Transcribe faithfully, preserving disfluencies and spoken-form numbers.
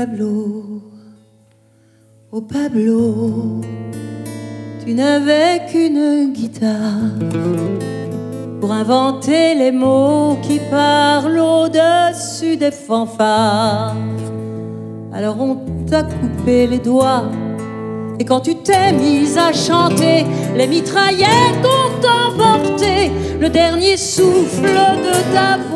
Pablo, oh Pablo, tu n'avais qu'une guitare pour inventer les mots qui parlent au-dessus des fanfares. Alors on t'a coupé les doigts, et quand tu t'es mise à chanter, les mitraillettes ont emporté le dernier souffle de ta voix.